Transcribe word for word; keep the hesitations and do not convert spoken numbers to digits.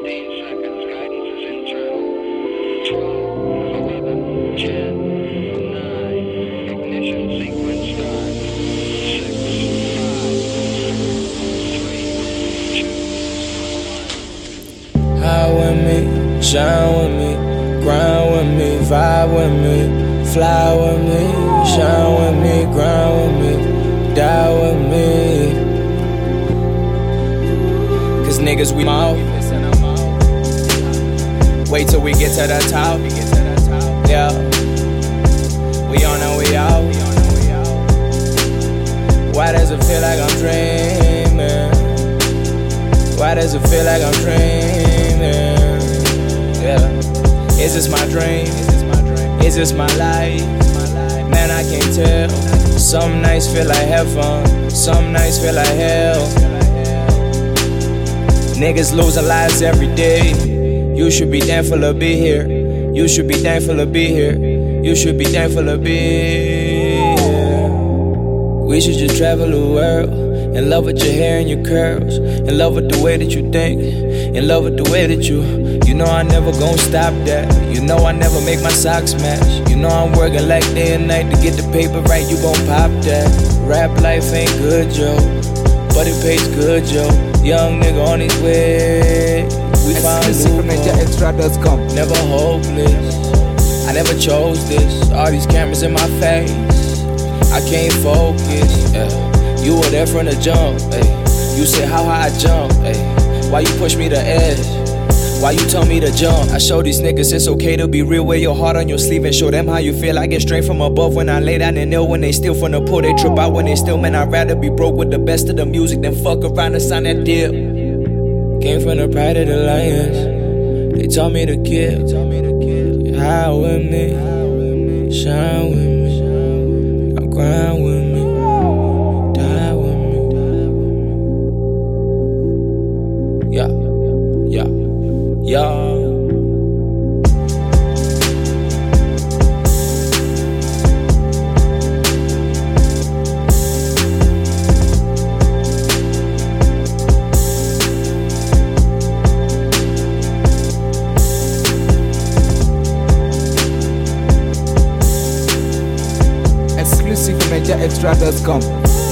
seconds. Guidance is internal. twelve, eleven, ten, nine. Ignition sequence start. six, five, three, two, one. High with me, shine with me, grind with me, vibe with me, fly with me, shine with me, grind with me, die with me. Cause niggas we out. Wait till we get to the top. Yeah. We on and we out. Why does it feel like I'm dreaming? Why does it feel like I'm dreaming? Yeah. Is this my dream? Is this my life? Man, I can't tell. Some nights feel like heaven, some nights feel like hell. Niggas losing lives every day. You should be thankful to be here. You should be thankful to be here. You should be thankful to be here. We should just travel the world. In love with your hair and your curls. In love with the way that you think. In love with the way that you. You know I never gon' stop that. You know I never make my socks match. You know I'm working like day and night to get the paper right. You gon' pop that. Rap life ain't good, yo, but it pays good, yo. Young nigga on his way. We found new extra dot com. Never hopeless. I never chose this. All these cameras in my face. I can't focus. Yeah. You were there from the jump. Ay. You said how high I jump. Ay. Why you push me to edge? Why you tell me to jump? I show these niggas it's okay to be real. Wear your heart on your sleeve and show them how you feel. I get straight from above when I lay down and kneel. When they steal from the pool, they trip out when they steal. Man, I'd rather be broke with the best of the music than fuck around and sign that deal. Came from the pride of the lions. They taught me to kill. You high with me, shine with me, I grind with me, die with me. Yeah, yeah, yeah. exclusive from extra dot com.